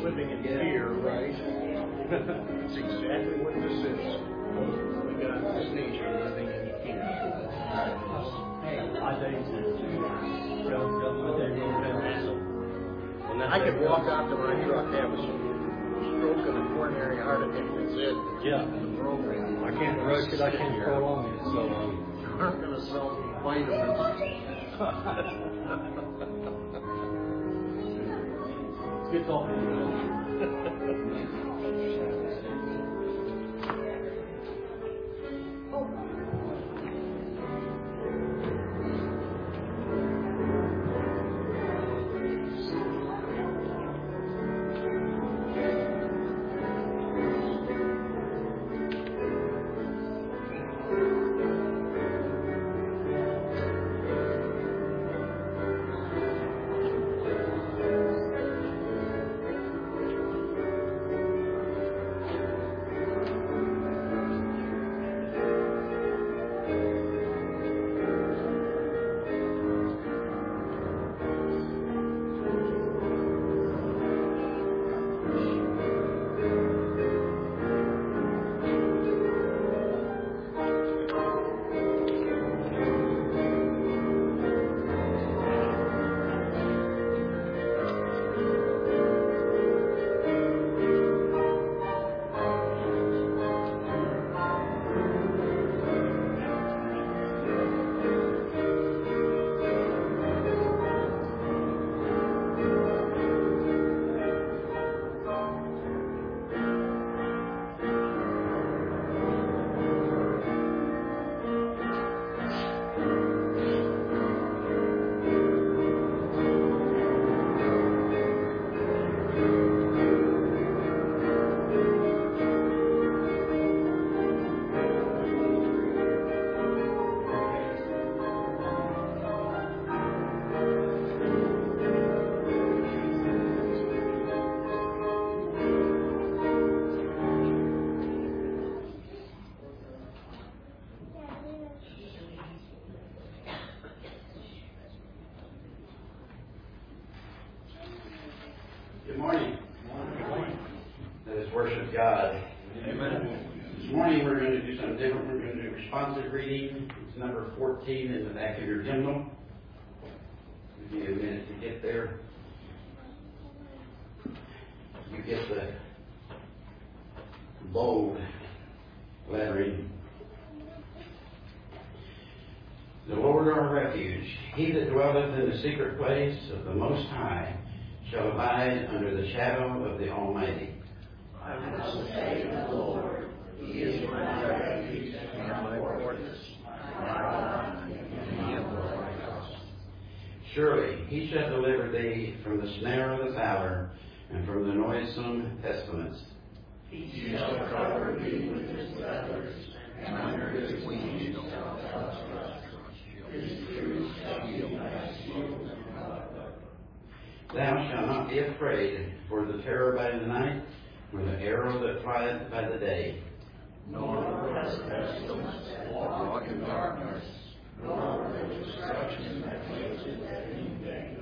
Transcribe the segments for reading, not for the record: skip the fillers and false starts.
living in fear, right? That's exactly what this is. We got this nation living in fear. Hey, I tell you, I could walk out to my truck, have a stroke and a coronary heart attack, that's it. Yeah. The program. I can't rush it, I can't prolong it, so Aren't going to sell vitamins. Good talking. Good morning. Let us worship God. Amen. This morning we're going to do something different. We're going to do responsive reading. It's number 14 in the back of your hymnal. Give you a minute to get there. You get the bold lettering. The Lord our refuge, he that dwelleth in the secret place of the Most High, shall abide under the shadow of the Almighty. I will say of the Lord, he is my refuge and my fortress, my God, in him will I trust. Surely he shall deliver thee from the snare of the fowler, and from the noisome pestilence. He shall cover thee with his feathers, and under his wings shalt thou trust. His truth shall be thy shield and buckler. Thou shalt not be afraid for the terror by the night, nor the arrow that flieth by the day. Nor the pestilence that walketh in darkness, nor the destruction that wasteth at noonday.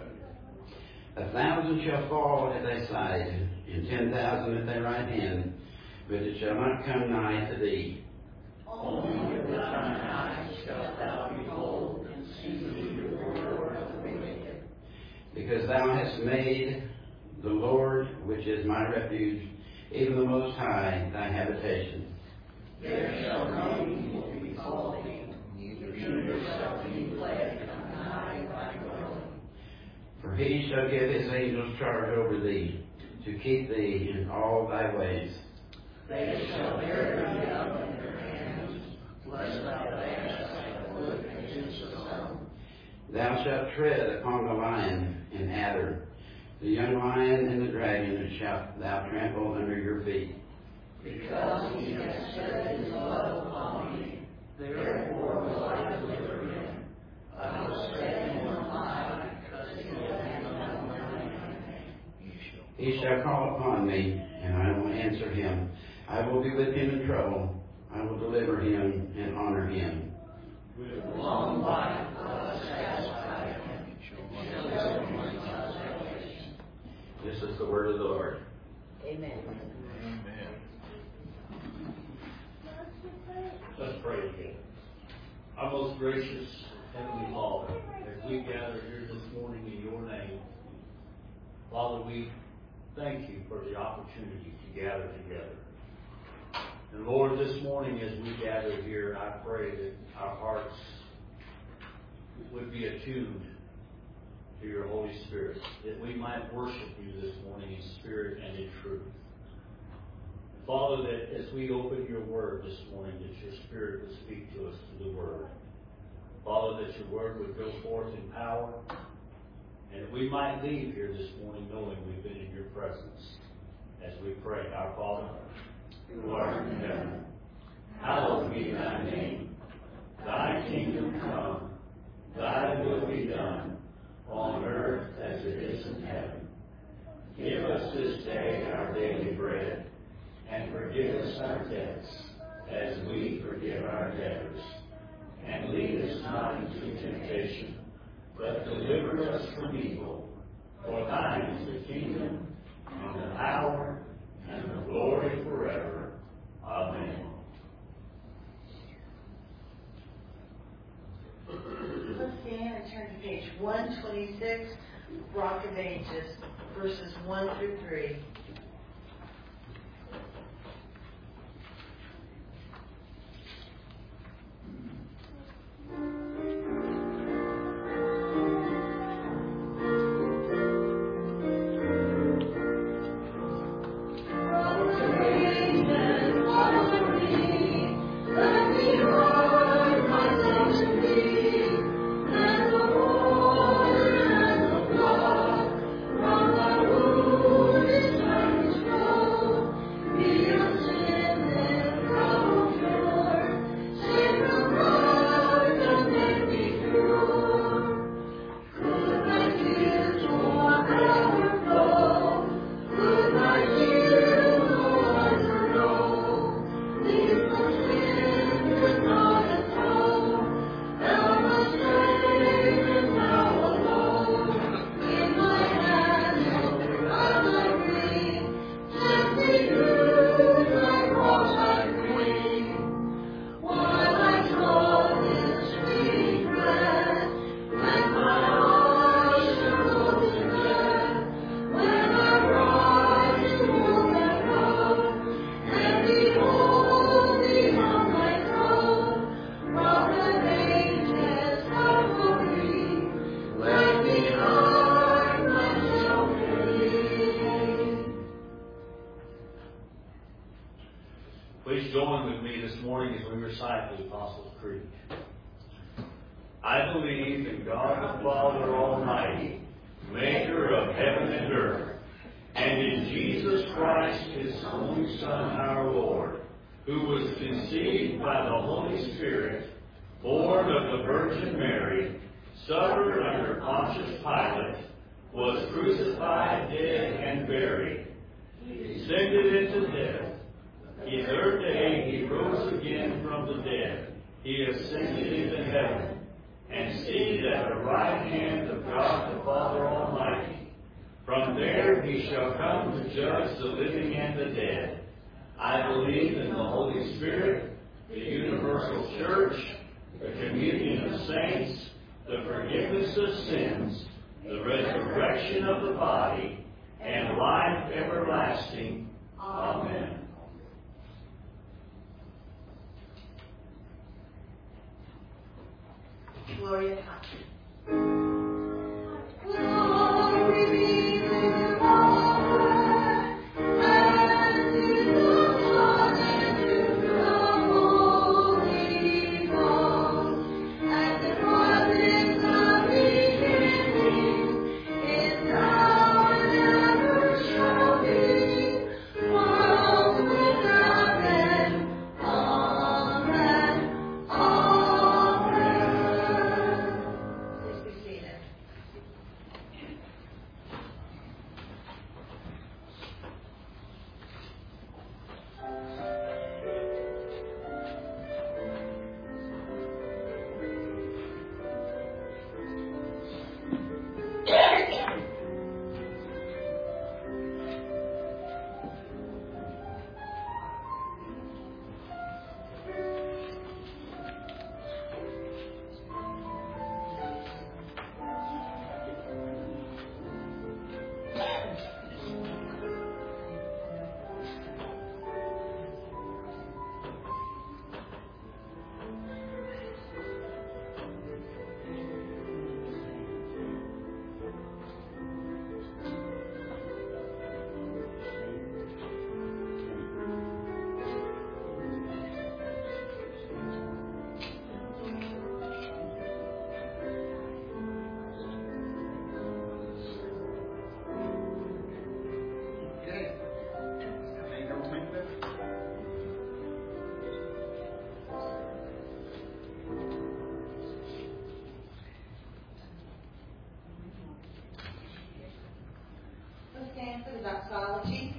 1,000 shall fall at thy side, and 10,000 at thy right hand, but it shall not come nigh to thee. Only with thine eyes shalt thou behold and see the reward of the wicked. Because thou hast made the Lord, which is my refuge, even the Most High, thy habitation. There shall no evil befall thee, neither shall any plague come nigh thy dwelling. For he shall give his angels charge over thee, to keep thee in all thy ways. They shall bear thee up in their hands, lest thou dash thy foot against a stone. Thou shalt tread upon the lion and adder, the young lion and the dragon shalt thou trample under your feet. Because he has set his love upon me, therefore will I deliver him. I will set him on high, because he hath known my name. He shall call upon me, and I will answer him. I will be with him in trouble. I will deliver him and honor him. With long life will I satisfy him, and show him my salvation. This is the word of the Lord. Amen. Amen. Let's pray together. Our most gracious Heavenly Father, as we gather here this morning in your name, Father, we thank you for the opportunity to gather together. And Lord, this morning as we gather here, I pray that our hearts would be attuned to your Holy Spirit, that we might worship you this morning in spirit and in truth. Father, that as we open your word this morning, that your Spirit would speak to us through the word. Father, that your word would go forth in power, and that we might leave here this morning knowing we've been in your presence. As we pray, our Father, who art in heaven, hallowed be thy name. Thy kingdom come, thy will be done, on earth as it is in heaven. Give us this day our daily bread, and forgive us our debts, as we forgive our debtors. And lead us not into temptation, but deliver us from evil. For thine is the kingdom, and the power, and the glory forever. Amen. Let's stand and turn to page 126, Rock of Ages, verses 1 through 3. Please join with me this morning as we recite the Apostles' Creed. I believe in God the Father Almighty, maker of heaven and earth, and in Jesus Christ, his only Son, our Lord, who was conceived by the Holy Spirit, born of the Virgin Mary, suffered under Pontius Pilate, was crucified, dead, and buried, descended into death. The third day he rose again from the dead. He ascended into heaven, and seated at the right hand of God the Father Almighty. From there he shall come to judge the living and the dead. I believe in the Holy Spirit, the universal church, the communion of saints, the forgiveness of sins, the resurrection of the body, and life everlasting. Amen. Gloria Patri. Glory be to the Father, and to the Son, and to the Holy Ghost, as it was in the beginning, is now, and ever shall be, world without end. Amen. Amen. Please be seated. for the doxology.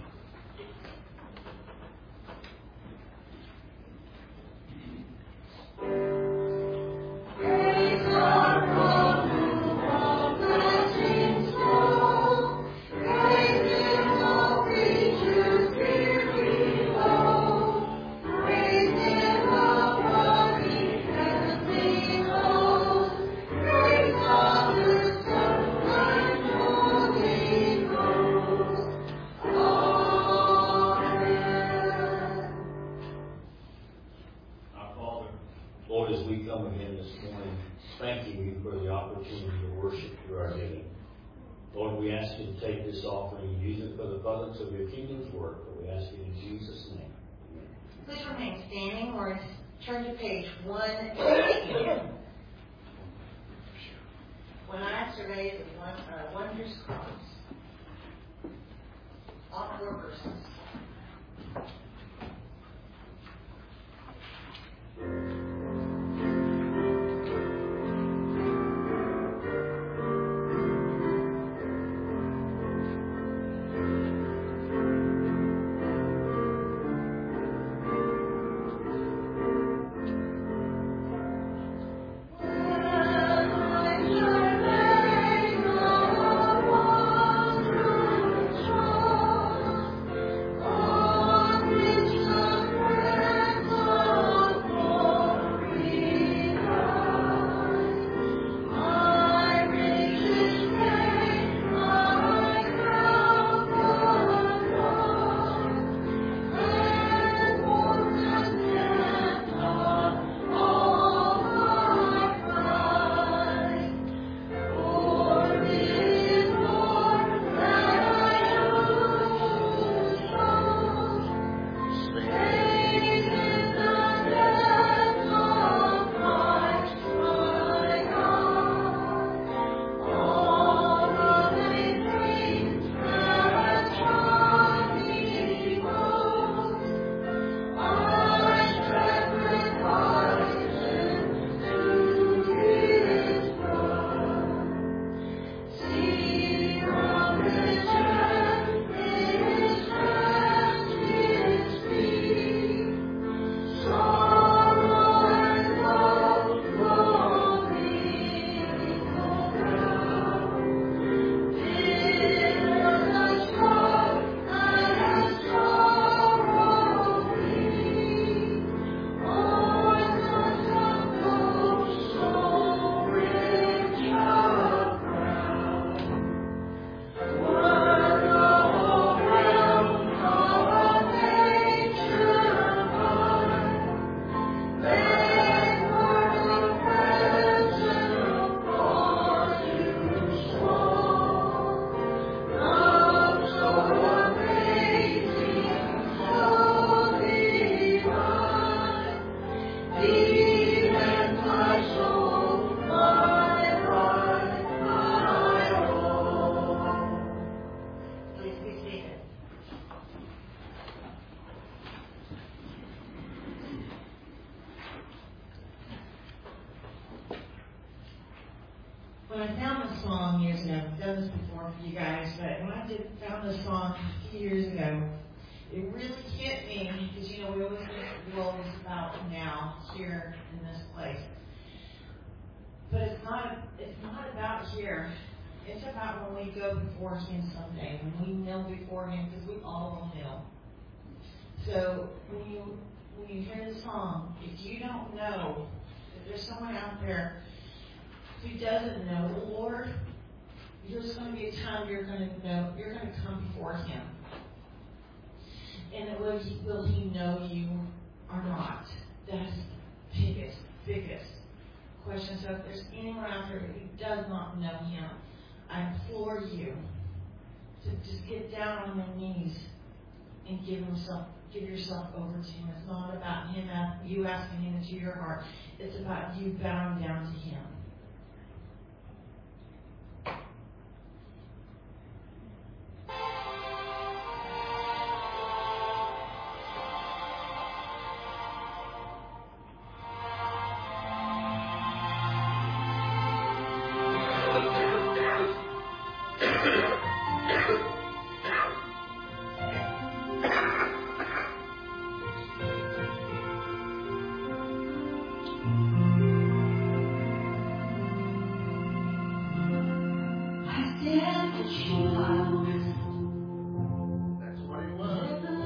Lord, as we come again this morning, thanking you for the opportunity to worship through our giving. Lord, we ask you to take this offering and use it for the furtherance of your kingdom's work. But we ask you in Jesus' name. Amen. Please remain standing or turn to page 180. When I survey the Wondrous Cross, all 4 verses. When I found this song years ago, I've done this before for you guys, but when I found this song a few years ago, it really hit me because, you know, we always think the world is about now, here, in this place. But it's not about here. It's about when we go before Him someday, when we kneel before Him, because we all will kneel. So when you hear the song, if you don't know, if there's someone out there who doesn't know the Lord, there's going to be a time you're going to come before Him. And will He know you or not? That's the biggest question. So if there's anyone out there who does not know Him, I implore you to just get down on your knees and give yourself over to Him. It's not about you asking Him into your heart. It's about you bowing down to Him. That's what it was.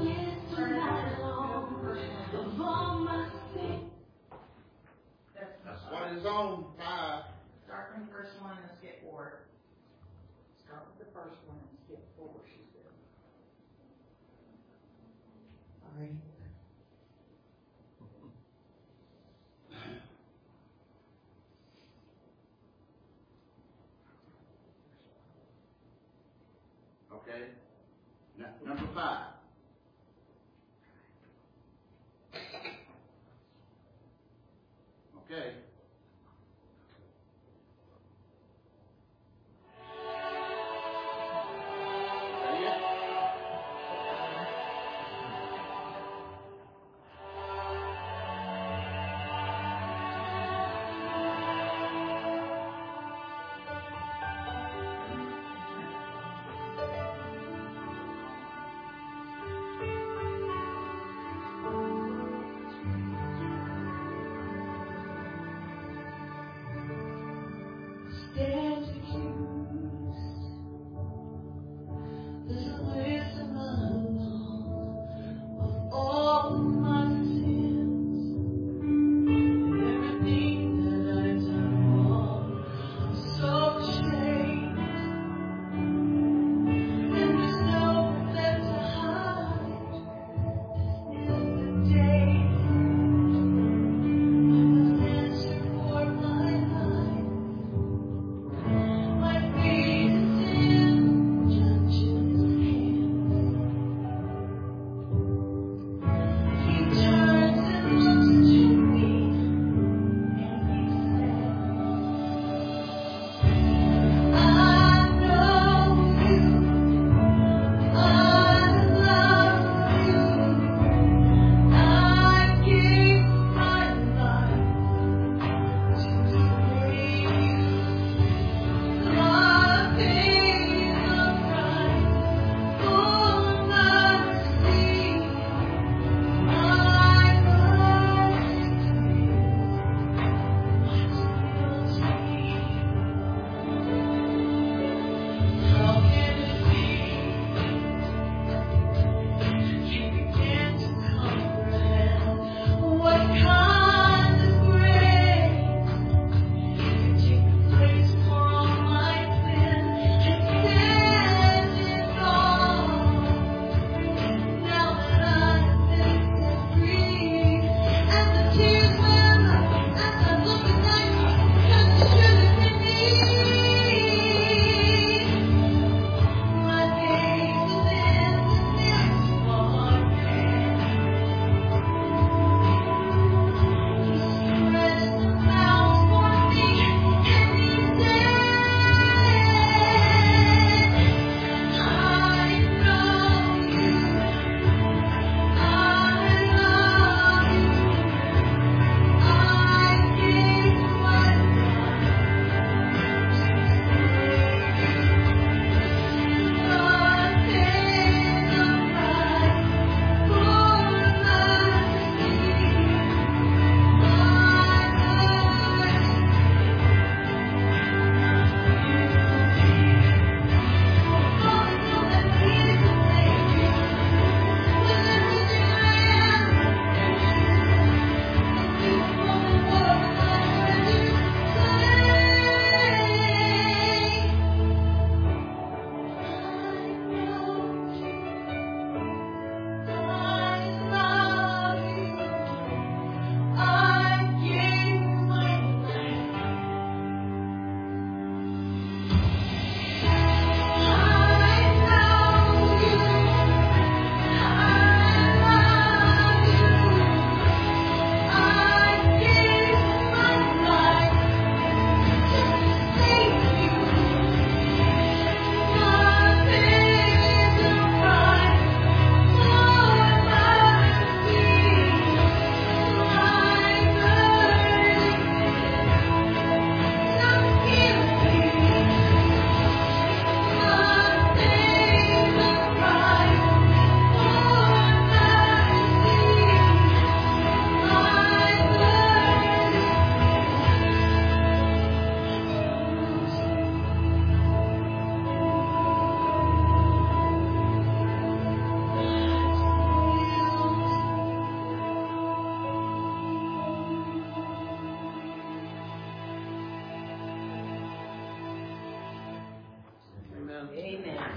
That's what it's on. 5. Start from the first one and skip 4. Start with the first one and skip 4, she said. Sorry. Okay. Number 5. Okay. Ready yet? Amen.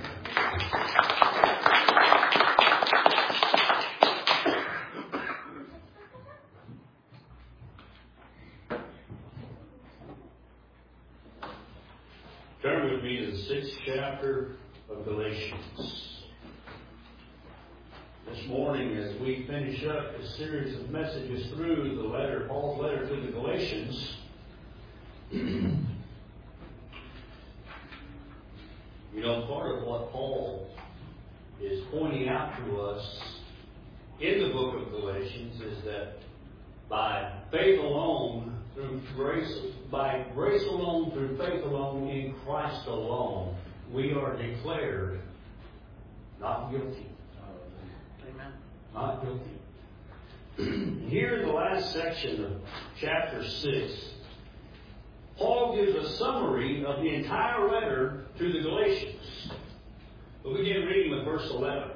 Turn with me to the 6th chapter of Galatians. This morning, as we finish up a series of messages through the letter, Paul's letter to the Galatians, part of what Paul is pointing out to us in the book of Galatians is that by faith alone, through grace, by grace alone, through faith alone, in Christ alone, we are declared not guilty. Amen. Not guilty. Here in the last section of chapter 6, Paul gives a summary of the entire letter to the Galatians. We'll begin reading with verse 11.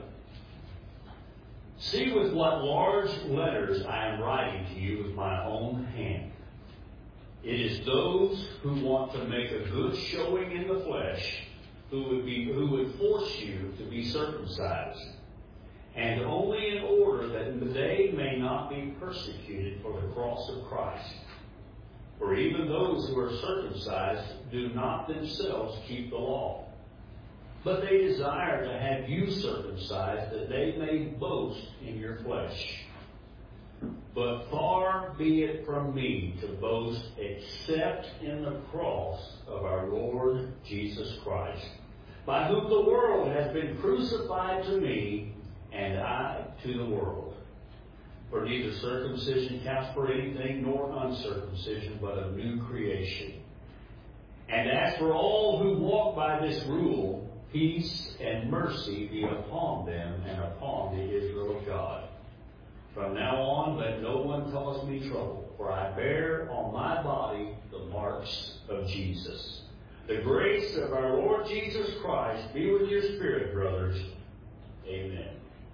See with what large letters I am writing to you with my own hand. It is those who want to make a good showing in the flesh who would force you to be circumcised, and only in order that they may not be persecuted for the cross of Christ. For even those who are circumcised do not themselves keep the law, but they desire to have you circumcised, that they may boast in your flesh. But far be it from me to boast except in the cross of our Lord Jesus Christ, by whom the world has been crucified to me, and I to the world. For neither circumcision counts for anything, nor uncircumcision, but a new creation. And as for all who walk by this rule, peace and mercy be upon them and upon the Israel of God. From now on, let no one cause me trouble, for I bear on my body the marks of Jesus. The grace of our Lord Jesus Christ be with your spirit, brothers. Amen.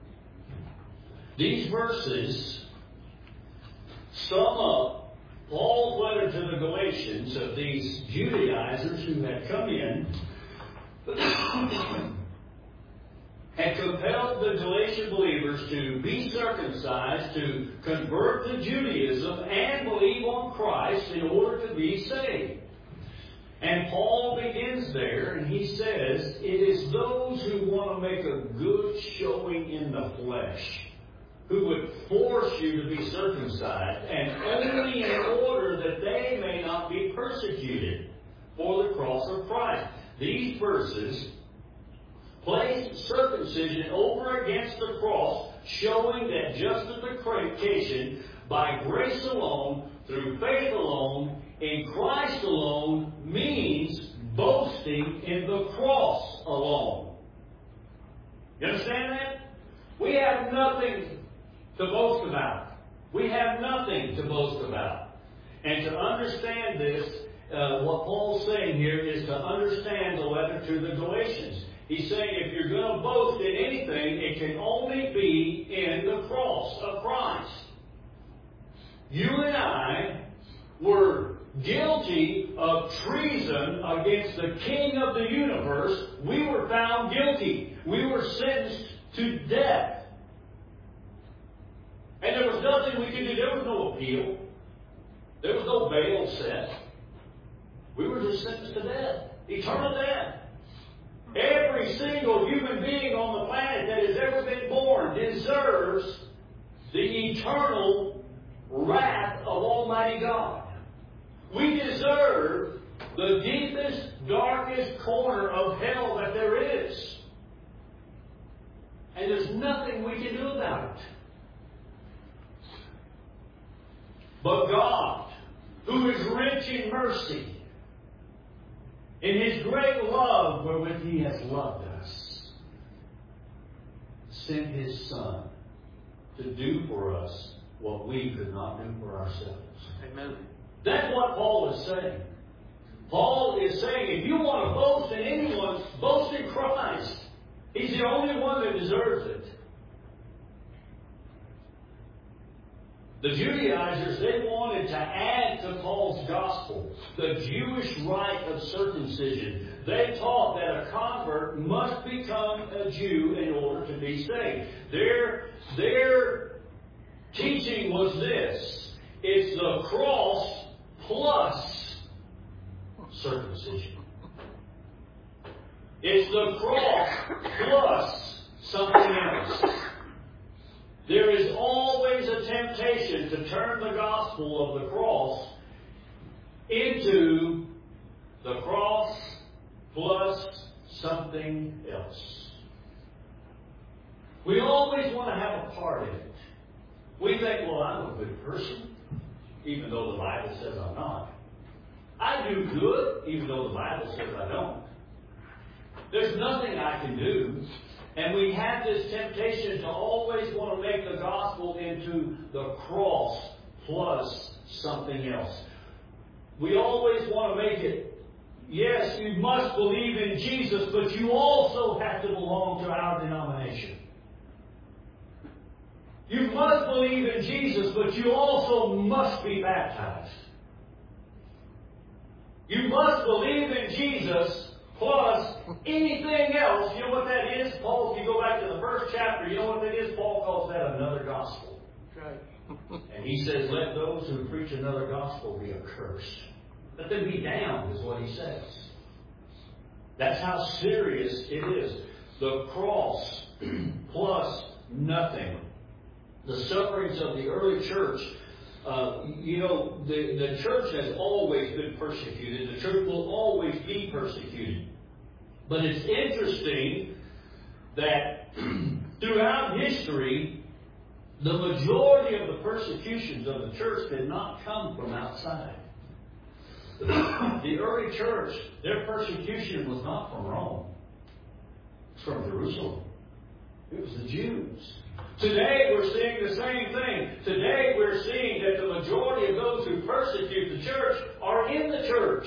These verses sum up Paul's letter to the Galatians of these Judaizers who had come in and compelled the Galatian believers to be circumcised, to convert to Judaism, and believe on Christ in order to be saved. And Paul begins there, and he says, it is those who want to make a good showing in the flesh who would force you to be circumcised, and only in order that they may not be persecuted for the cross of Christ. These verses place circumcision over against the cross, showing that justification by grace alone, through faith alone, in Christ alone, means boasting in the cross alone. You understand that? We have nothing to boast about. We have nothing to boast about. And to understand this, what Paul's saying here is to understand the letter to the Galatians. He's saying if you're going to boast in anything, it can only be in the cross of Christ. You and I were guilty of treason against the King of the universe. We were found guilty. We were sentenced to death. And there was nothing we could do. There was no appeal. There was no bail set. We were just sentenced to death. Eternal death. Every single human being on the planet that has ever been born deserves the eternal wrath of Almighty God. We deserve the deepest, darkest corner of hell that there is. And there's nothing we can do about it. But God, who is rich in mercy, in His great love wherewith He has loved us, sent His Son to do for us what we could not do for ourselves. Amen. That's what Paul is saying. Paul is saying, if you want to boast in anyone, boast in Christ. He's the only one that deserves it. The Judaizers, they wanted to add to Paul's gospel the Jewish rite of circumcision. They taught that a convert must become a Jew in order to be saved. Their teaching was this: it's the cross plus circumcision. It's the cross plus something else. There is always a temptation to turn the gospel of the cross into the cross plus something else. We always want to have a part in it. We think, well, I'm a good person, even though the Bible says I'm not. I do good, even though the Bible says I don't. There's nothing I can do. And we have this temptation to always want to make the gospel into the cross plus something else. We always want to make it, yes, you must believe in Jesus, but you also have to belong to our denomination. You must believe in Jesus, but you also must be baptized. You must believe in Jesus plus anything else. You know what that is? Paul, if you go back to the first chapter, you know what that is? Paul calls that another gospel. Right. And he says, let those who preach another gospel be accursed. Let them be damned, is what he says. That's how serious it is. The cross plus nothing. The sufferings of the early church. The church has always been persecuted. The church will always be persecuted. But it's interesting that throughout history, the majority of the persecutions of the church did not come from outside. The early church, their persecution was not from Rome. It's from Jerusalem. It was the Jews. Today we're seeing the same thing. Today we're seeing that the majority of those who persecute the church are in the church.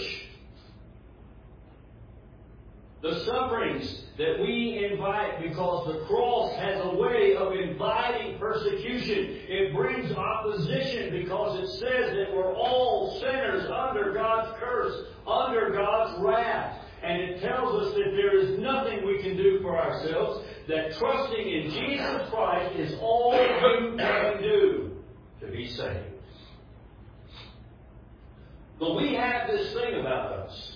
The sufferings that we invite, because the cross has a way of inviting persecution. It brings opposition because it says that we're all sinners under God's curse, under God's wrath. And it tells us that there is nothing we can do for ourselves, that trusting in Jesus Christ is all you can do to be saved. But we have this thing about us.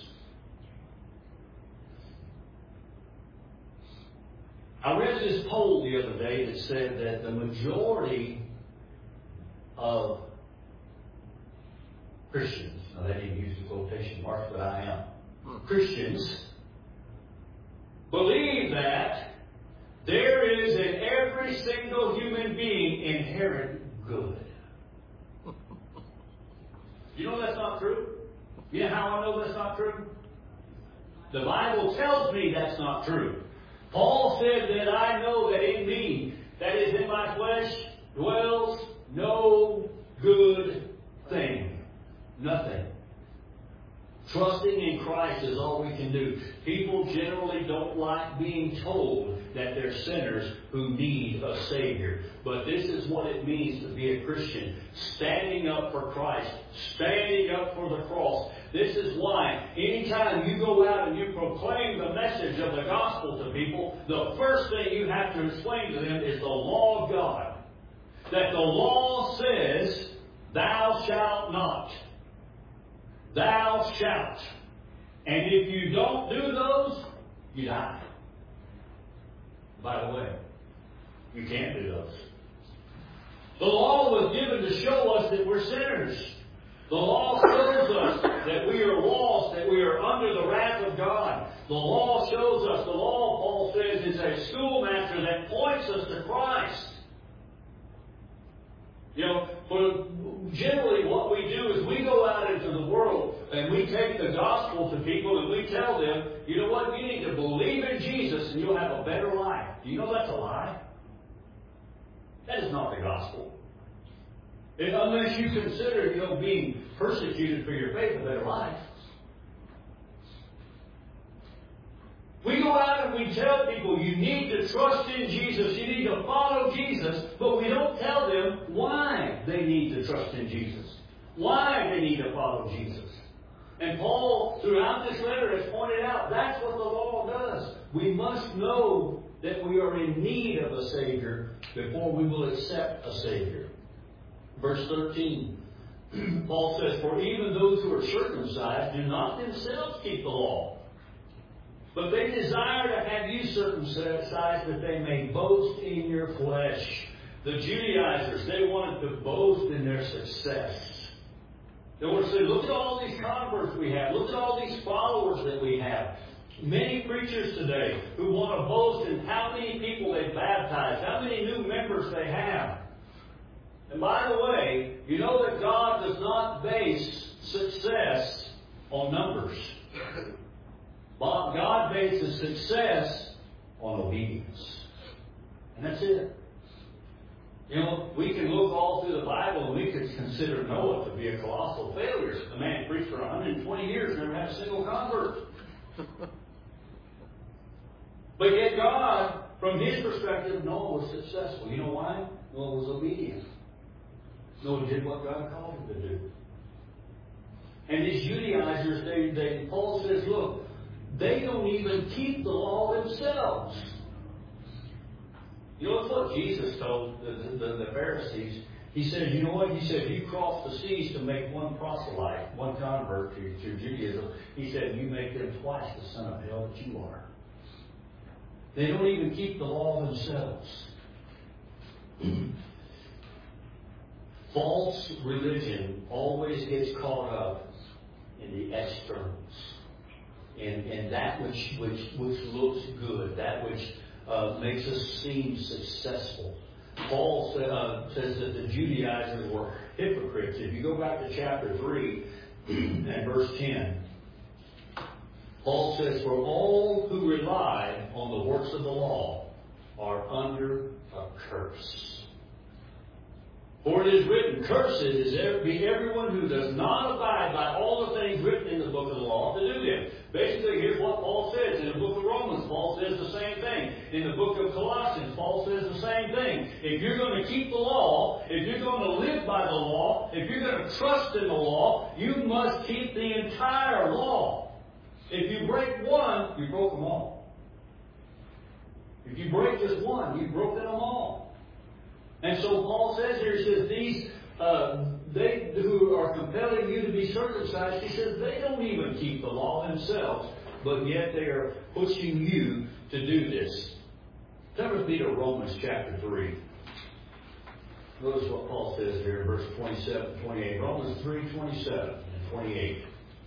I read this poll the other day that said that the majority of Christians, now they didn't use the quotation marks, but I am, Christians believe that there is in every single human being inherent good. You know that's not true? You know how I know that's not true? The Bible tells me that's not true. Paul said that I know that in me, that is in my flesh, dwells no good thing. Nothing. Trusting in Christ is all we can do. People generally don't like being told that they're sinners who need a Savior. But this is what it means to be a Christian. Standing up for Christ. Standing up for the cross. This is why anytime you go out and you proclaim the message of the gospel to people, the first thing you have to explain to them is the law of God. That the law says, thou shalt not. Thou shalt. And if you don't do those, you die. By the way, you can't do those. The law was given to show us that we're sinners. The law shows us that we are lost, that we are under the wrath of God. The law shows us, the law, Paul says, is a schoolmaster that points us to Christ. Generally what we do is we go out into the world and we take the gospel to people and we tell them, you know what, you need to believe in Jesus and you'll have a better life. Do you know that's a lie? That is not the gospel. Unless you consider, being persecuted for your faith a better life. We go out and we tell people you need to trust in Jesus, you need to follow Jesus, but we don't tell them why they need to trust in Jesus, why they need to follow Jesus. And Paul, throughout this letter, has pointed out that's what the law does. We must know that we are in need of a Savior before we will accept a Savior. Verse 13, Paul says, "For even those who are circumcised do not themselves keep the law, but they desire to have you circumcised that they may boast in your flesh." The Judaizers, they wanted to boast in their success. They want to say, look at all these converts we have. Look at all these followers that we have. Many preachers today who want to boast in how many people they baptized, how many new members they have. And by the way, you know that God does not base success on numbers. God bases success on obedience. And that's it. You know, we can look all through the Bible and we could consider Noah to be a colossal failure. The man preached for 120 years, never had a single convert. But yet God, from his perspective, Noah was successful. You know why? Noah was obedient. Noah did what God called him to do. And these Judaizers, Paul says, look, they don't even keep the law themselves. You know, it's what Jesus told the Pharisees. He said, you know what? He said, you cross the seas to make one proselyte, one convert to Judaism. He said, you make them twice the son of hell that you are. They don't even keep the law themselves. False religion always gets caught up in the externals, in that which looks good, that which makes us seem successful. Paul says that the Judaizers were hypocrites. If you go back to chapter 3 and verse 10, Paul says, "For all who rely on the works of the law are under a curse. For it is written, cursed is everyone who does not abide by all the things written in the book of the law to do them." Basically, here's what Paul says. In the book of Romans, Paul says the same thing. In the book of Colossians, Paul says the same thing. If you're going to keep the law, if you're going to live by the law, if you're going to trust in the law, you must keep the entire law. If you break one, you broke them all. If you break just one, you've broken them all. And so Paul says here, he says, they who are compelling you to be circumcised, he says, they don't even keep the law themselves, but yet they are pushing you to do this. Turn with me to Romans chapter 3. Notice what Paul says here in verse 27 and 28. Romans 3, 27 and 28.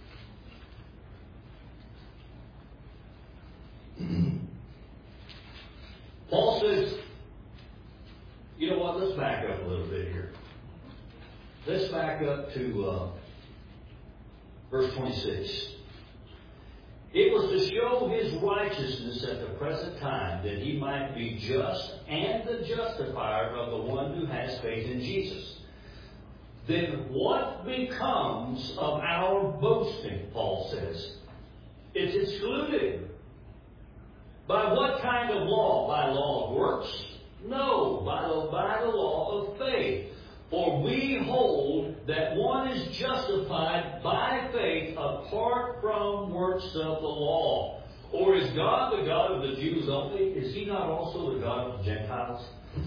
Paul says, you know what, let's back up a little bit here. Let's back up to verse 26. It was to show his righteousness at the present time, that he might be just and the justifier of the one who has faith in Jesus. Then what becomes of our boasting, Paul says? It's excluded. By what kind of law? By law of works? No, by the law of faith. For we hold that one is justified by faith apart from works of the law. Or is God the God of the Jews only? Is he not also the God of the Gentiles?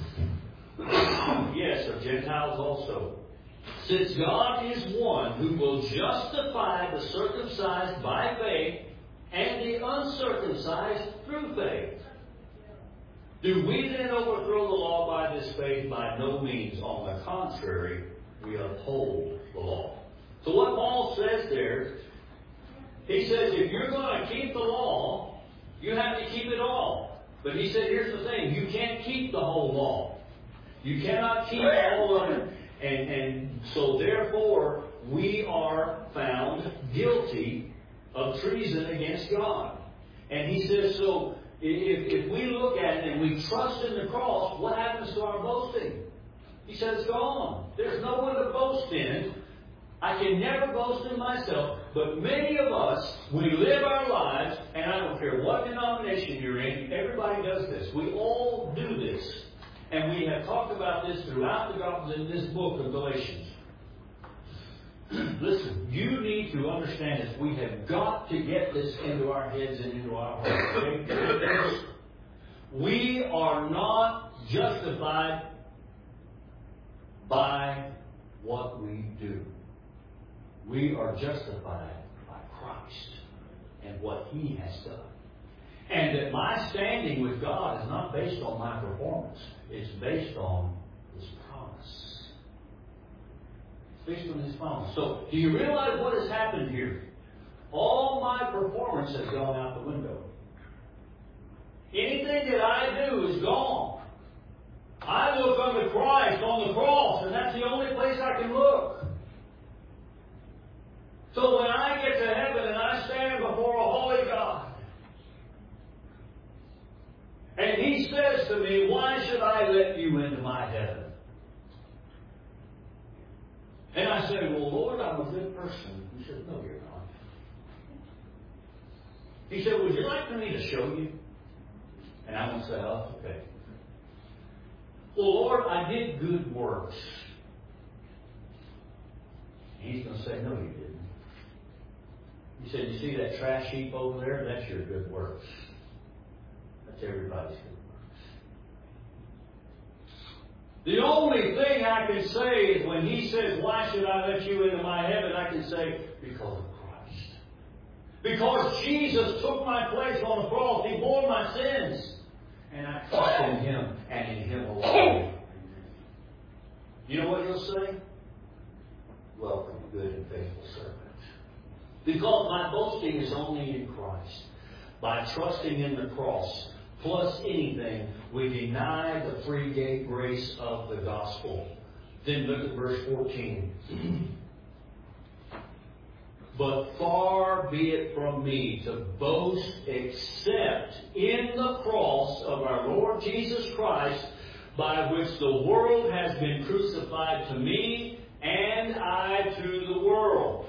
Yes, of Gentiles also. Since God is one who will justify the circumcised by faith and the uncircumcised through faith. Do we then overthrow the law by this faith? By no means. On the contrary, we uphold the law. So what Paul says there, he says if you're going to keep the law, you have to keep it all. But he said, here's the thing, you can't keep the whole law. You cannot keep all of it. And so therefore, we are found guilty of treason against God. And he says, so if we look at it and we trust in the cross, what happens to our boasting? He says it's gone. There's no one to boast in. I can never boast in myself. But many of us, we live our lives, and I don't care what denomination you're in, everybody does this. We all do this. And we have talked about this throughout the Gospels in this book of Galatians. Listen, you need to understand this. We have got to get this into our heads and into our hearts. Okay? We are not justified by what we do. We are justified by Christ and what He has done. And that my standing with God is not based on my performance. It's based on His promise. It's based on His promise. So, do you realize what has happened here? All my performance has gone out the window. Anything that I do is gone. I look unto Christ on the cross, and that's the only place I can look. So when I get to heaven and I stand before a holy God, and He says to me, why should I let you into my heaven? And I say, well, Lord, I'm a good person. He said, no, you're not. He said, would you like for me to show you? And I'm going to say, oh, okay. Well, Lord, I did good works. And He's going to say, no, you didn't. He said, you see that trash heap over there? That's your good works. That's everybody's good works. The only thing I can say is when He says, why should I let you into my heaven? I can say, because of Christ. Because Jesus took my place on the cross. He bore my sins. And I trust in Him and in Him alone. You know what He'll say? Welcome, good and faithful servant. Because my boasting is only in Christ. By trusting in the cross, plus anything, we deny the free grace of the gospel. Then look at verse 14. But far be it from me to boast except in the cross of our Lord Jesus Christ, by which the world has been crucified to me, and I to the world.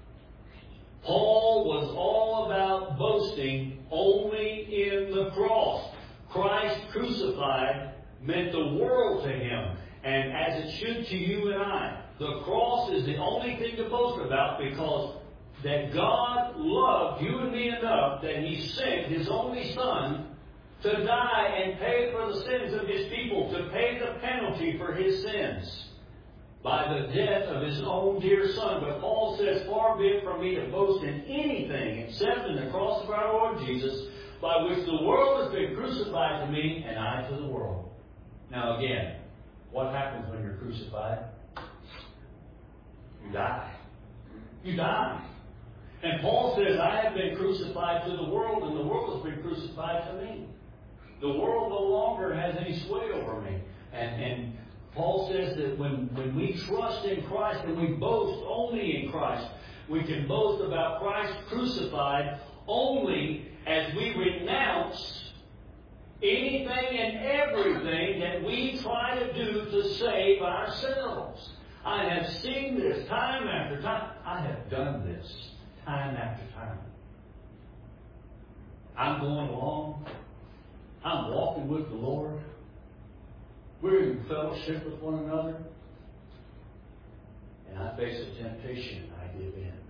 Paul was all about boasting only in the cross. Christ crucified meant the world to him, and as it should to you and I. The cross is the only thing to boast about, because that God loved you and me enough that He sent His only Son to die and pay for the sins of His people, to pay the penalty for His sins by the death of His own dear Son. But Paul says, far be it from me to boast in anything except in the cross of our Lord Jesus, by which the world has been crucified to me and I to the world. Now again, what happens when you're crucified? You die. You die. And Paul says, I have been crucified to the world, and the world has been crucified to me. The world no longer has any sway over me. And Paul says that when we trust in Christ and we boast only in Christ, we can boast about Christ crucified only as we renounce anything and everything that we try to do to save ourselves. I have seen this time after time. I have done this time after time. I'm going along. I'm walking with the Lord. We're in fellowship with one another. And I face a temptation and I give in.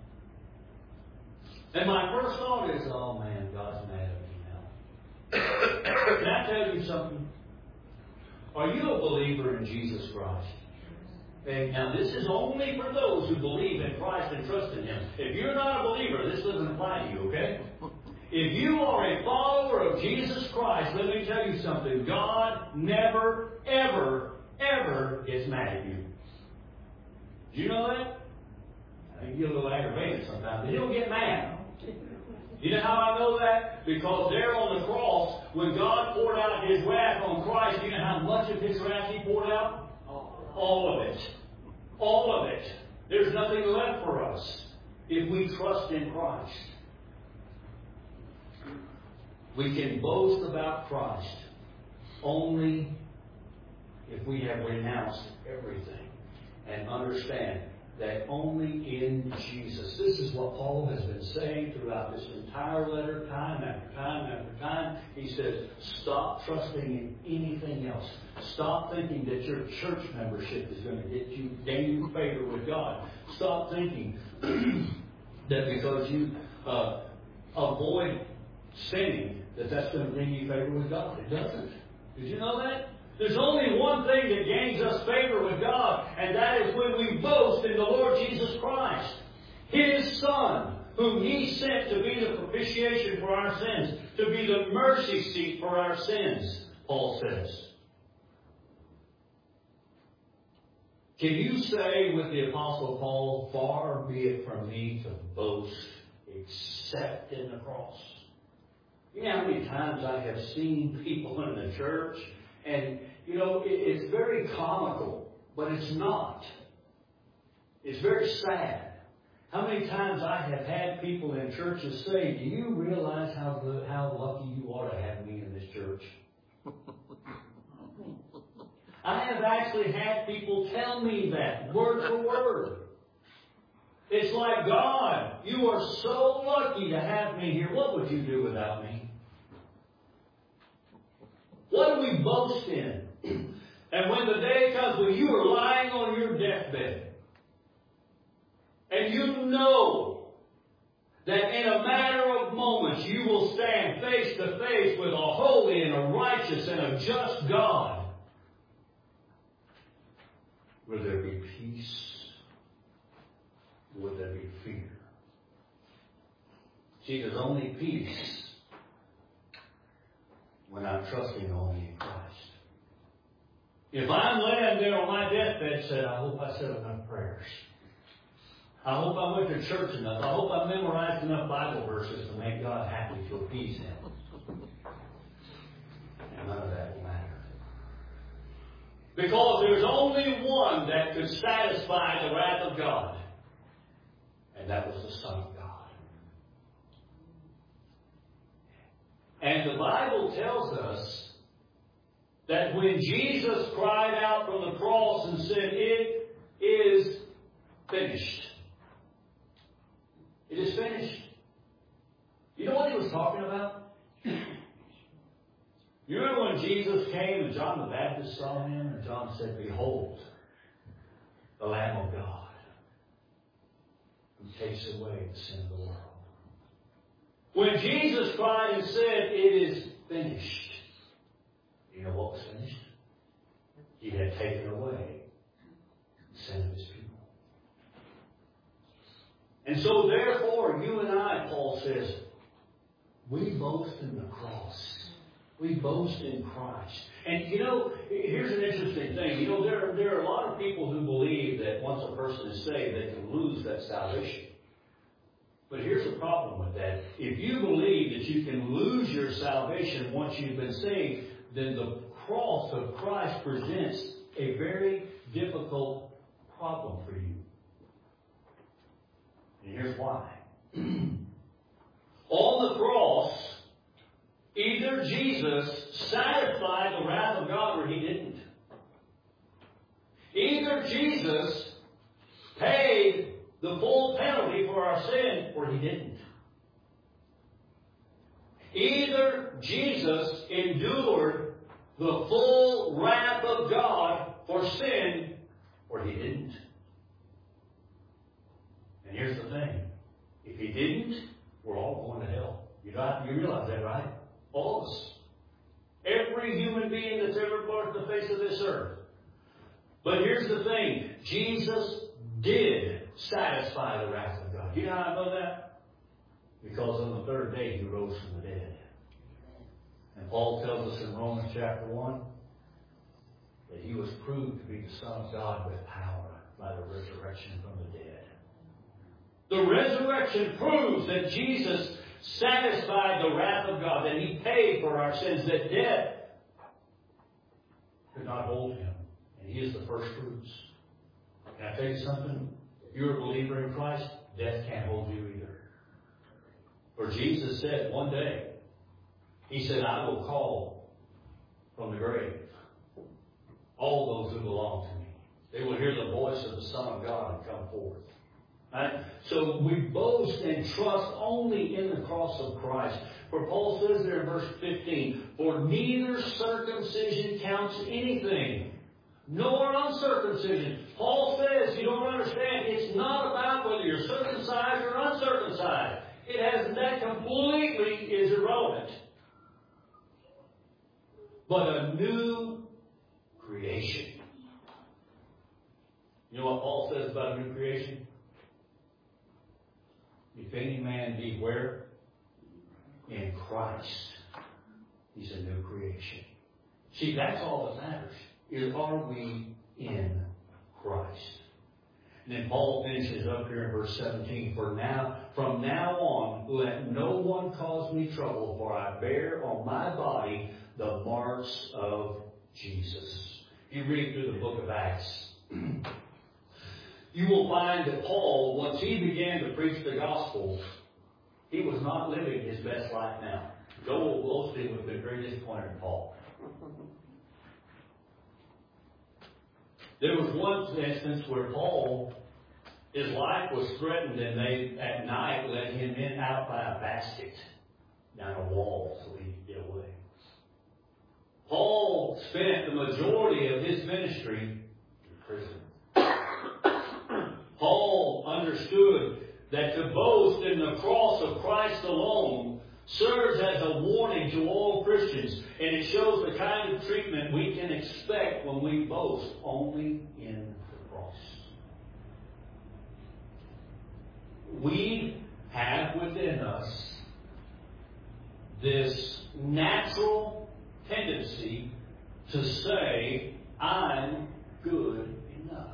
And my first thought is, oh man, God's mad at me now. Can I tell you something? Are you a believer in Jesus Christ? Okay, now this is only for those who believe in Christ and trust in Him. If you're not a believer, this doesn't apply to you, okay? If you are a follower of Jesus Christ, let me tell you something. God never, ever, ever gets mad at you. Do you know that? I get a little aggravated sometimes, but He don't get mad. You know how I know that? Because there on the cross, when God poured out His wrath on Christ, you know how much of His wrath He poured out? All of it. All of it. There's nothing left for us if we trust in Christ. We can boast about Christ only if we have renounced everything and understand that only in Jesus. This is what Paul has been saying throughout this entire letter, time after time after time. He says, stop trusting in anything else. Stop thinking that your church membership is going to gain you favor with God. Stop thinking that because you avoid sinning, that's going to bring you favor with God. It doesn't. Did you know that? There's only one thing that gains us favor with God, and that is when we boast in the Lord Jesus Christ, His Son, whom He sent to be the propitiation for our sins, to be the mercy seat for our sins, Paul says. Can you say with the Apostle Paul, far be it from me to boast except in the cross? You know how many times I have seen people in the church, and, you know, it's very comical, but it's not. It's very sad. How many times I have had people in churches say, do you realize how lucky you are to have me in this church? I have actually had people tell me that, word for word. It's like, God, you are so lucky to have me here. What would you do without me? What do we boast in? And when the day comes when you are lying on your deathbed, and you know that in a matter of moments you will stand face to face with a holy and a righteous and a just God, will there be peace? Will there be fear? See, there's only peace when I'm trusting only in Christ. If I'm laying there on my deathbed and said, I hope I said enough prayers. I hope I went to church enough. I hope I memorized enough Bible verses to make God happy to appease Him. And none of that will matter. Because there's only one that could satisfy the wrath of God. And that was the Son of God. And the Bible tells us that when Jesus cried out from the cross and said, it is finished. It is finished. You know what He was talking about? You remember when Jesus came and John the Baptist saw Him and John said, behold, the Lamb of God who takes away the sin of the world. When Jesus cried and said, it is finished, you know what was finished? He had taken away the sin of His people. And so therefore, you and I, Paul says, we boast in the cross. We boast in Christ. And you know, here's an interesting thing. You know, there are a lot of people who believe that once a person is saved, they can lose that salvation. But here's the problem with that. If you believe that you can lose your salvation once you've been saved, then the cross of Christ presents a very difficult problem for you. And here's why. On the cross, either Jesus satisfied the wrath of God or He didn't. Either Jesus paid the full penalty for our sin or He didn't. Either Jesus endured the full wrath of God for sin or He didn't. And here's the thing. If He didn't, we're all going to hell. You realize that, right? All of us. Every human being that's ever walked the face of this earth. But here's the thing. Jesus did satisfy the wrath of God. You know how I know that? Because on the third day He rose from the dead. And Paul tells us in Romans chapter 1 that He was proved to be the Son of God with power by the resurrection from the dead. The resurrection proves that Jesus satisfied the wrath of God, that He paid for our sins, that death could not hold Him. And He is the first fruits. Can I tell you something? If you're a believer in Christ, death can't hold you either. For Jesus said one day, He said, I will call from the grave all those who belong to me. They will hear the voice of the Son of God and come forth. Right? So we boast and trust only in the cross of Christ. For Paul says there in verse 15, for neither circumcision counts anything, nor uncircumcision. Paul says, you don't understand, it's not about whether you're circumcised or uncircumcised. That completely is irrelevant. But a new creation. You know what Paul says about a new creation? If any man be where? In Christ. He's a new creation. See, that's all that matters. Is are we in Christ? And then Paul finishes up here in verse 17. From now on, let no one cause me trouble, for I bear on my body the marks of Jesus. You read through the book of Acts. You will find that Paul, once he began to preach the gospel, he was not living his best life now. Joel Osteen would have been very disappointed in Paul. There was one instance where Paul, his life was threatened, and they at night let him in out by a basket down a wall so he could get away. Paul spent the majority of his ministry in prison. Paul understood that to boast in the cross of Christ alone serves as a warning to all Christians, and it shows the kind of treatment we can expect when we boast only in the cross. We have within us this natural tendency to say, I'm good enough.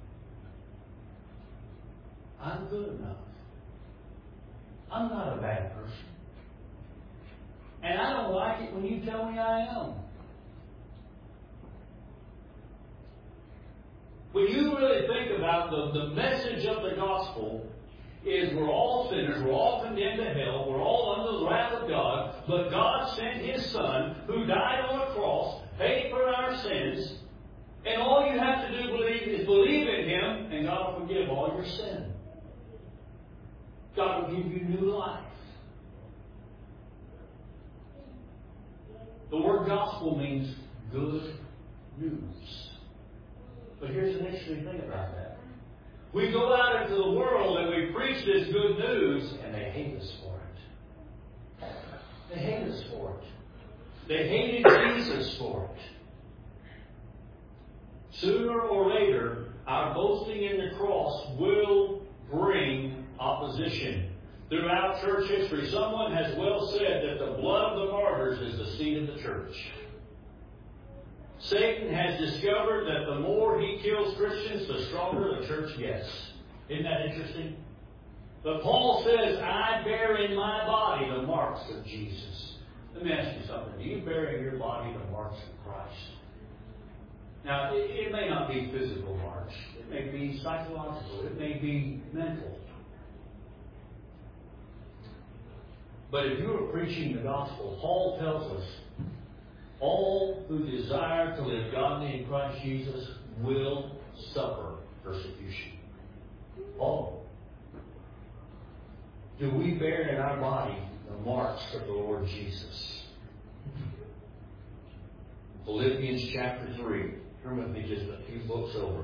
I'm good enough. I'm not a bad person. And I don't like it when you tell me I am. When you really think about the message of the gospel is we're all sinners, we're all condemned to hell, we're all under the wrath of God, but God sent His Son who died on a cross, paid for our sins, and all you have to do is believe in Him, and God will forgive all your sin. God will give you new life. The word gospel means good news. But here's an interesting thing about that. We go out into the world and we preach this good news, and they hate us for it. They hate us for it. They hated Jesus for it. Sooner or later, our boasting in the cross will bring opposition. Throughout church history, someone has well said that the blood of the martyrs is the seed of the church. Satan has discovered that the more he kills Christians, the stronger the church gets. Isn't that interesting? But Paul says, I bear in my body the marks of Jesus. Let me ask you something. Do you bear in your body the marks of Christ? Now, it may not be physical marks. It may be psychological. It may be mental. But if you are preaching the gospel, Paul tells us, all who desire to live godly in Christ Jesus will suffer persecution. All. Do we bear in our body the marks of the Lord Jesus? Philippians chapter 3. Turn with me just a few books over.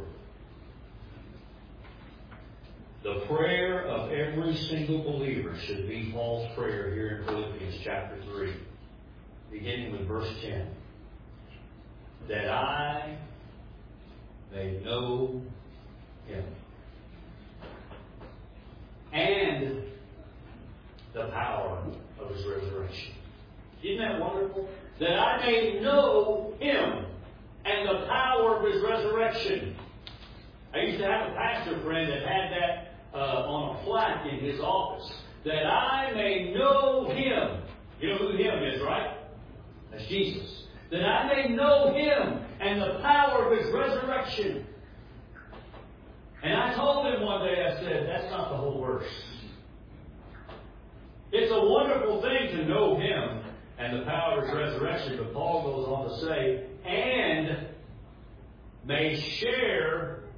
The prayer of every single believer should be Paul's prayer here in Philippians chapter 3, beginning with verse 10. That I may know Him and the power of His resurrection. Isn't that wonderful? That I may know Him and the power of His resurrection. I used to have a pastor friend that had that on a plaque in his office. That I may know Him. You know who Him is, right? That's Jesus. That I may know Him and the power of His resurrection. And I told him one day, I said, that's not the whole verse. It's a wonderful thing to know Him and the power of His resurrection. But Paul goes on to say, and may share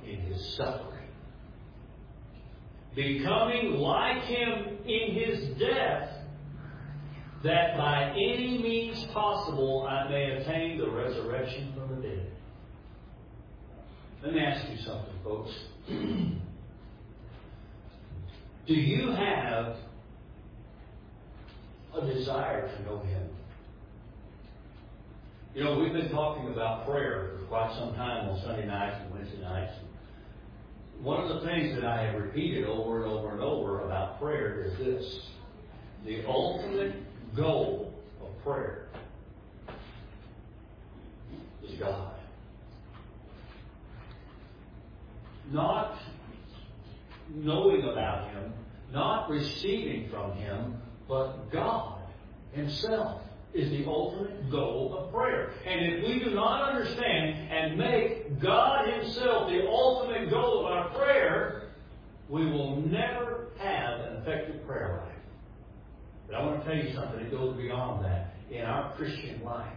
in His suffering. Becoming like Him in His death, that by any means possible I may attain the resurrection from the dead. Let me ask you something, folks. Do you have a desire to know Him? You know, we've been talking about prayer for quite some time on Sunday nights and Wednesday nights. One of the things that I have repeated over and over and over about prayer is this: the ultimate goal of prayer is God. Not knowing about Him, not receiving from Him, but God Himself is the ultimate goal of prayer. And if we do not understand and make God Himself the ultimate goal of our prayer, we will never have an effective prayer life. But I want to tell you something that goes beyond that. In our Christian life,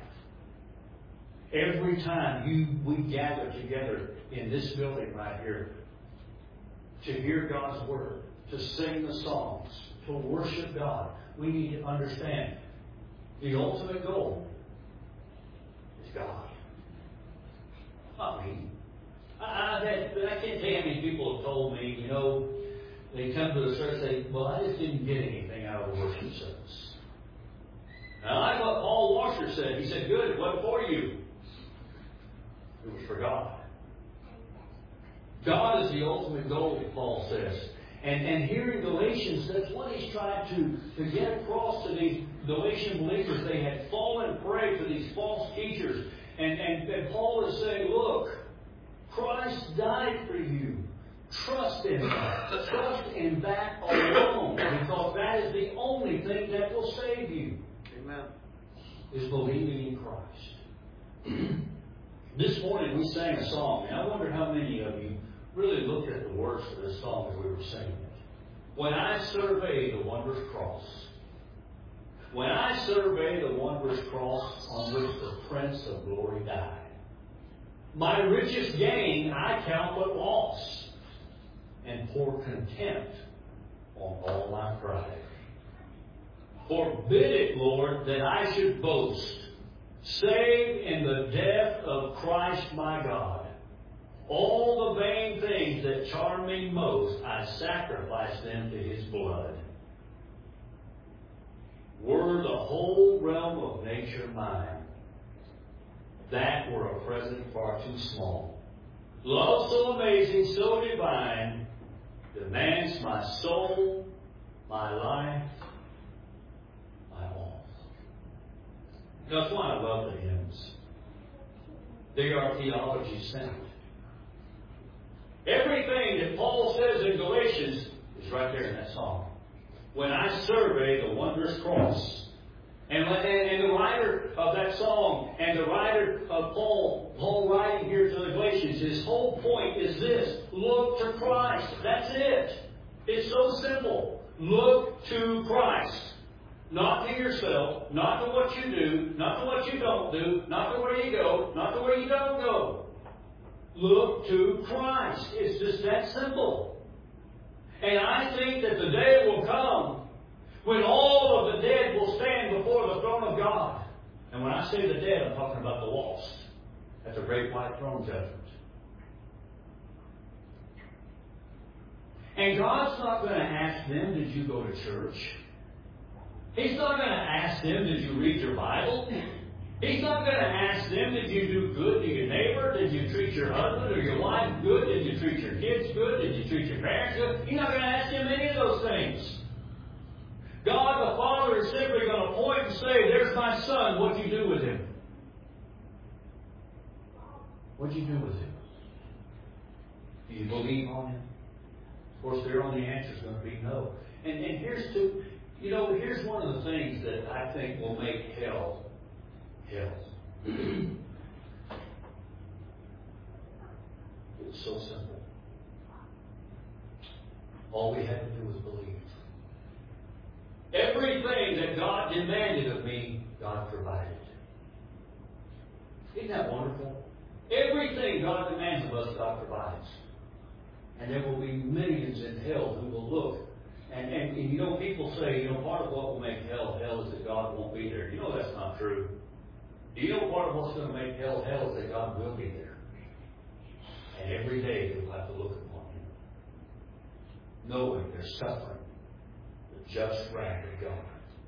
every time we gather together in this building right here to hear God's Word, to sing the songs, to worship God, we need to understand the ultimate goal is God. Not me. I can't tell you how many people have told me, you know, they come to the church and say, well, I just didn't get anything out of the worship service. Now, I like what Paul Washer said. He said, good, it wasn't for you. It was for God. God is the ultimate goal, Paul says. And here in Galatians, that's what he's trying to get across to these Galatian believers. They had fallen prey to these false teachers. And Paul is saying, look, Christ died for you. Trust in that. Trust in that alone. Because that is the only thing that will save you. Amen. Is believing in Christ. This morning we sang a song, and I wonder how many of you really looked at the words of this song as we were singing it. When I survey the wondrous cross, when I survey the wondrous cross on which the Prince of Glory died, my richest gain I count but loss, and pour contempt on all my pride. Forbid it, Lord, that I should boast, save in the death of Christ my God. All the vain things that charm me most, I sacrifice them to His blood. Were the whole realm of nature mine, that were a present far too small. Love so amazing, so divine, demands my soul, my life, my all. That's why I love the hymns. They are theology centered. Everything that Paul says in Galatians is right there in that song. When I survey the wondrous cross. And the writer of that song and the writer of Paul writing here to the Galatians, his whole point is this: look to Christ. That's it. It's so simple. Look to Christ. Not to yourself, not to what you do, not to what you don't do, not to where you go, not to where you don't go. Look to Christ. It's just that simple. And I think that the day will come when all of the dead will stand before the throne of God. And when I say the dead, I'm talking about the lost at the great white throne judgment. And God's not going to ask them, did you go to church? He's not going to ask them, did you read your Bible? He's not going to ask them, did you do good to your neighbor? Did you treat your husband or your wife good? Did you treat your kids good? Did you treat your parents good? He's not going to ask him any of those things. God the Father is simply going to point and say, there's my son, what'd you do with him? What'd you do with him? Do you believe on him? Of course, their only answer is going to be no. And here's one of the things that I think will make hell. It's so simple. All we had to do was believe. Everything that God demanded of me, God provided. Isn't that wonderful? Everything God demands of us, God provides. And there will be millions in hell who will look. And you know, people say, you know, part of what will make hell is that God won't be there. You know that's not true. Do you know part of what's going to make hell is that God will be there? And every day you'll have to look upon Him, knowing there's suffering, the just wrath of God.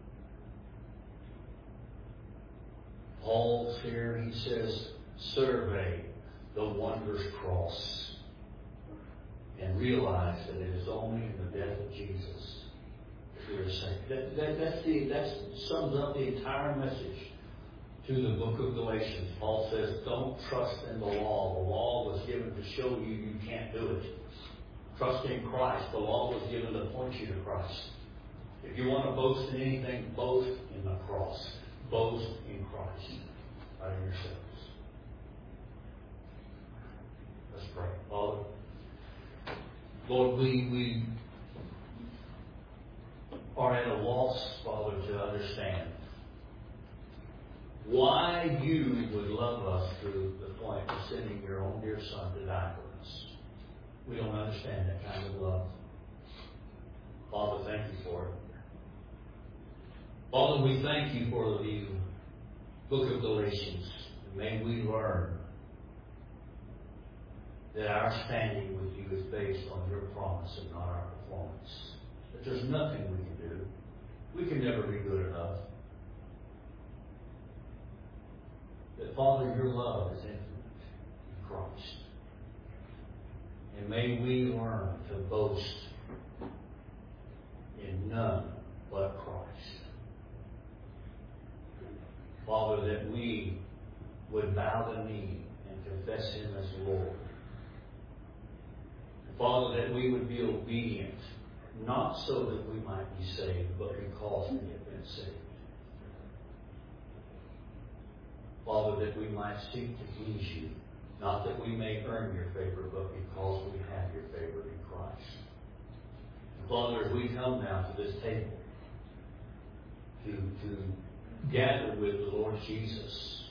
Paul's here, he says, survey the wondrous cross and realize that it is only in the death of Jesus that we are saved. That sums up the entire message to the book of Galatians. Paul says, don't trust in the law. The law was given to show you can't do it. Trust in Christ. The law was given to point you to Christ. If you want to boast in anything, boast in the cross. Boast in Christ, not in yourselves. Let's pray. Father, Lord, we are at a loss, Father, to understand why you would love us to the point of sending your own dear Son to die for us. We don't understand that kind of love. Father, thank you for it. Father, we thank you for the book of Galatians. May we learn that our standing with you is based on your promise and not our performance. That there's nothing we can do. We can never be good enough. That, Father, your love is infinite in Christ. And may we learn to boast in none but Christ. Father, that we would bow the knee and confess Him as Lord. Father, that we would be obedient, not so that we might be saved, but because we have been saved. Father, that we might seek to please you, not that we may earn your favor, but because we have your favor in Christ. And Father, as we come now to this table to gather with the Lord Jesus,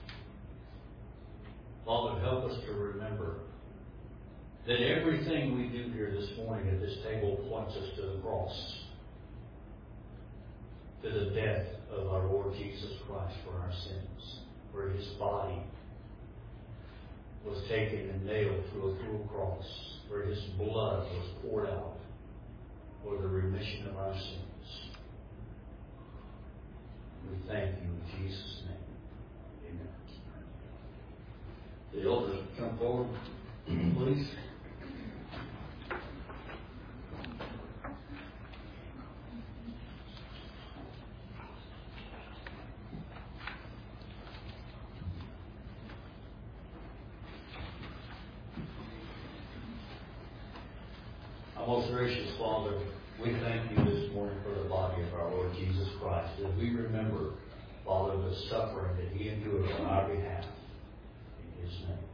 Father, help us to remember that everything we do here this morning at this table points us to the cross, to the death of our Lord Jesus Christ for our sins, where His body was taken and nailed to a cruel cross, where His blood was poured out for the remission of our sins. We thank you in Jesus' name. Amen. The elders come forward, please. Our most gracious Father, we thank you this morning for the body of our Lord Jesus Christ, as we remember, Father, the suffering that He endured on our behalf. In His name.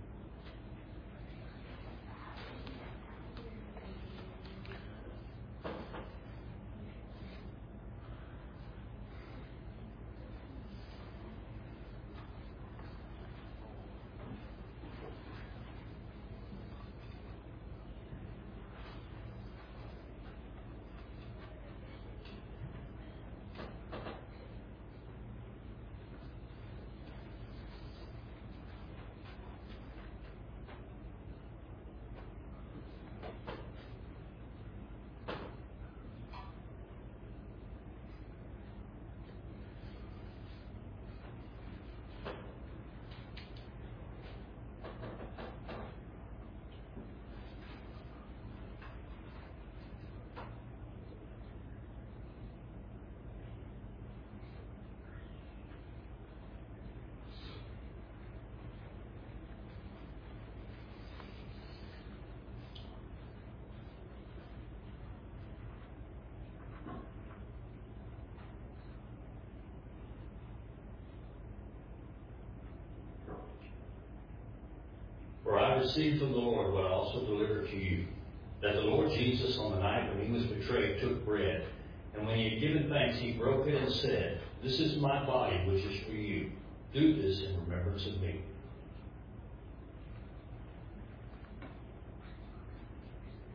For I received from the Lord what I also delivered to you, that the Lord Jesus, on the night when He was betrayed, took bread, and when He had given thanks, He broke it and said, "This is my body, which is for you. Do this in remembrance of me."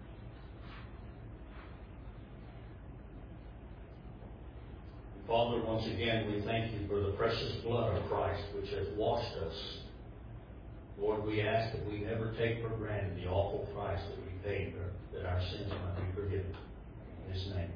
Father, once again, we thank you for the precious blood of Christ, which has washed us. Lord, we ask that we never take for granted the awful price that we paid, that our sins might be forgiven. In His name.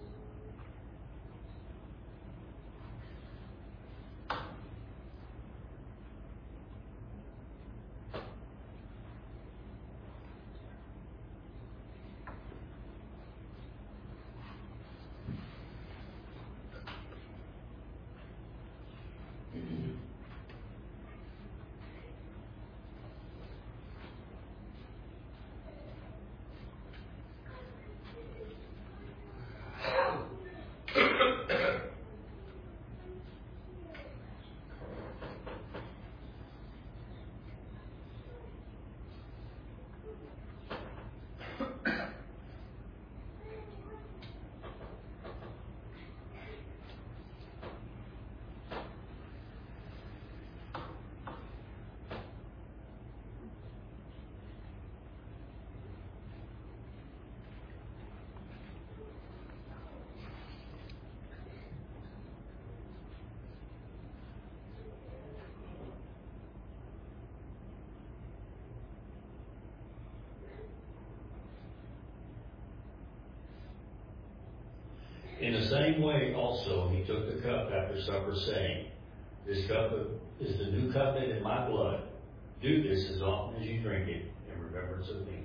In the same way also he took the cup after supper, saying, This cup is the new covenant in my blood. Do this as often as you drink it in remembrance of me.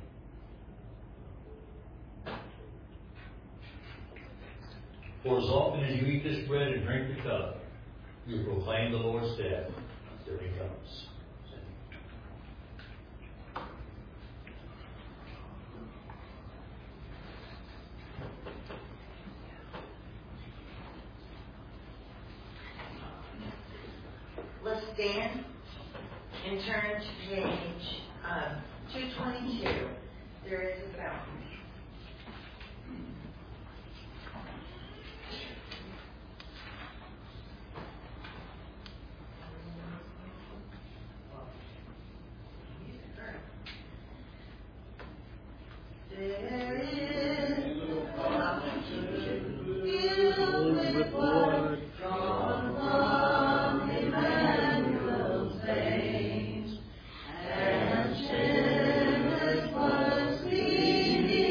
For as often as you eat this bread and drink the cup, you proclaim the Lord's death until He comes. Let's stand and turn to page 222. There is a fountain. There is a fountain filled with blood drawn from Emmanuel's veins, and sinners must be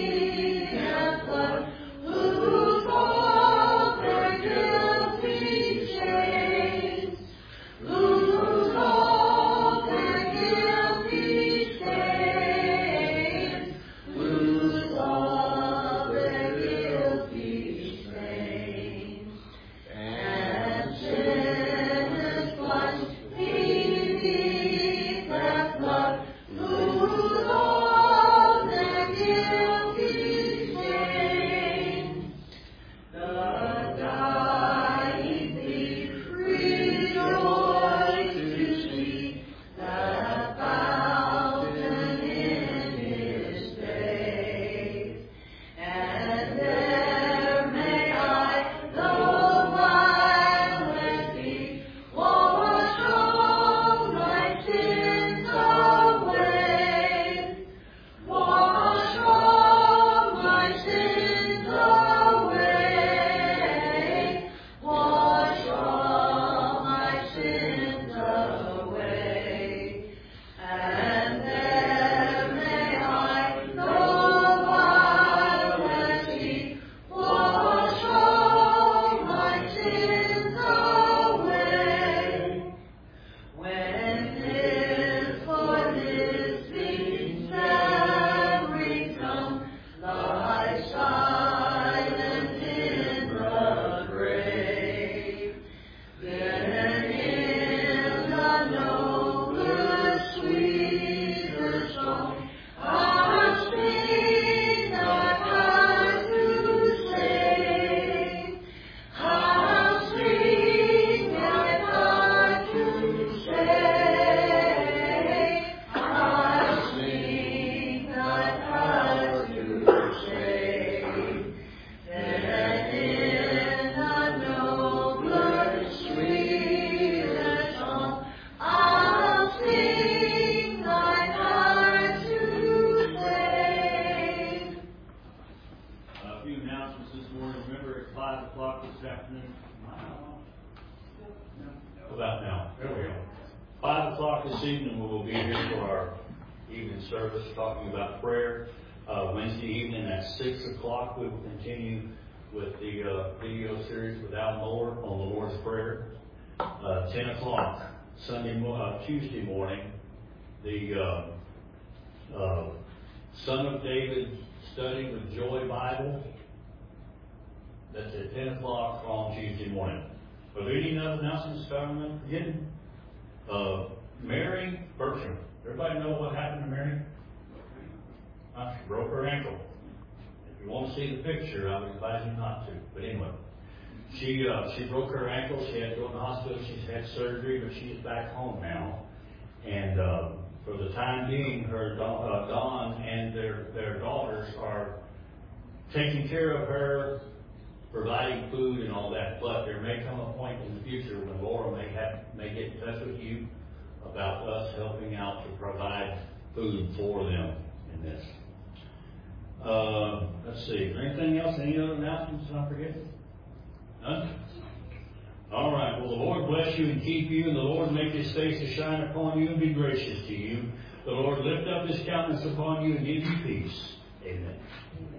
up now. There we go. 5 o'clock this evening, we will be here for our evening service talking about prayer. Wednesday evening at 6 o'clock, we will continue with the video series with Al Moore on the Lord's Prayer. 10 o'clock Tuesday morning, the Son of David Study with Joy Bible. That's at 10 o'clock on Tuesday morning. Are there any other announcements I remember forgetting? Mary Bertram. Everybody know what happened to Mary? She broke her ankle. If you want to see the picture, I would advise you not to. But anyway, she broke her ankle. She had to go to the hospital. She's had surgery, but she's back home now. And for the time being, her Don and their daughters are taking care of her, providing food and all that. But there may come a point in the future when Laura may get in touch with you about us helping out to provide food for them in this. Let's see. Is there anything else? Any other announcements I'm forgetting? None? All right. Well, the Lord bless you and keep you, and the Lord make His face to shine upon you and be gracious to you. The Lord lift up His countenance upon you and give you peace. Amen.